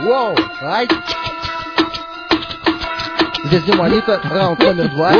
Воу, ай. Здесь Демонита, раунд номер 2.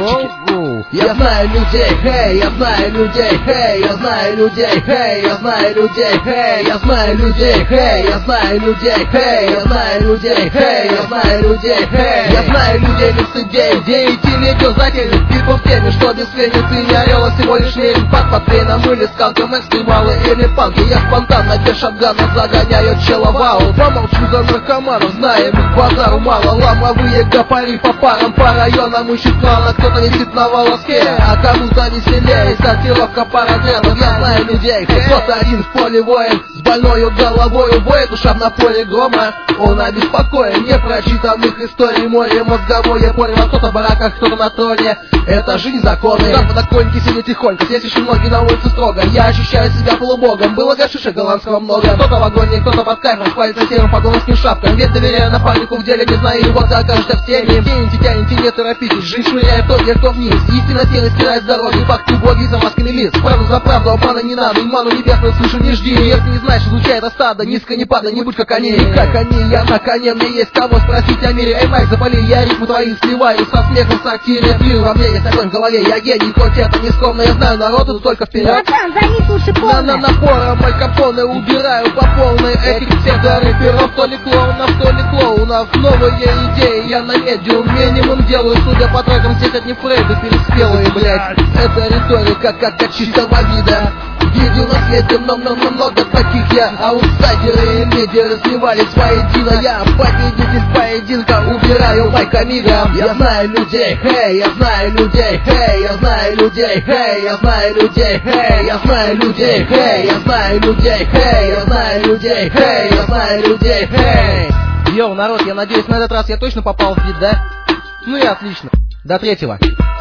Воу. Я знаю людей, хей, я знаю людей, хей, я знаю людей, хей, я знаю людей, хей, я знаю людей, хей, я знаю людей, хей, я знаю людей, хей, я знаю людей, хей, я знаю людей без идей, деятелей, дерзателей, типа в теме, что без фени ты не орел, а всего лишь мерен пак под пеном или скалком, экстремалы или панки. Я спонтанно без шотгана загоняю чела вау. Помолчу за наркоманов, знаем их базару мало. Ломовые гопари по парам, по районам ищут плана. Кто-то висит на волоске, а кому-то веселее. Сортировка по разрядам, я знаю людей. Кто-то один в поле воин, с больною головою воет, душа на поле грома. Он обеспокоен непрочитанных историй, море мозговое поле. А кто-то в бараках, кто-то на троне. Это жизнь законы. Там подоконники сидят тихонько, здесь еще ноги на улице строго. Я ощущаю себя полубогом, было гашиша голландского много. Кто-то в вагоне, кто-то под кайфом, хвалится серым погонским шапкам. Ведь доверяю напарнику в деле, не знаю его, ты окажешься в теме. Тянете, не торопитесь, жизнь швыряет то вверх, то вниз. Истина серой стирает с дороги, факты боги за масками лиц. Правду за правду, обмана не надо, и ману небесную слышу, не жди. Если не знаешь, изучай это стадо, низко не падай, не будь как они. Как они, я на коне, мне есть кого спросить о мире. Эй, Майк, запали, я ритмы твои сливаю со смехом, сатире. Плюю, во мне есть огонь в голове, я гений, хоть это не скромно, я знаю, народ тут только вперед. Братан, займись лучше полно. На напором мой капоны убираю по полной. Этих псевдорэперов, то ли клоунов, то ли клоунов. Новые идеи я на медиум минимум делаю. Судя по трекам, здесь одни Фрейды переспелые, блять. Это риторика, как от чистого вида. Видел на свете много таких я. Аутсайдеры и медиа сливались воедино. Я победитель поединка, убираю майка мигом. Я знаю людей, хей, я знаю людей, хей, я знаю людей, хей, я знаю людей, хей, я знаю людей, хей, я знаю людей, хей, я знаю людей, хей, я знаю людей, хей. Йоу, народ, я надеюсь, на этот раз я точно попал в бит, да? Ну и отлично. До третьего.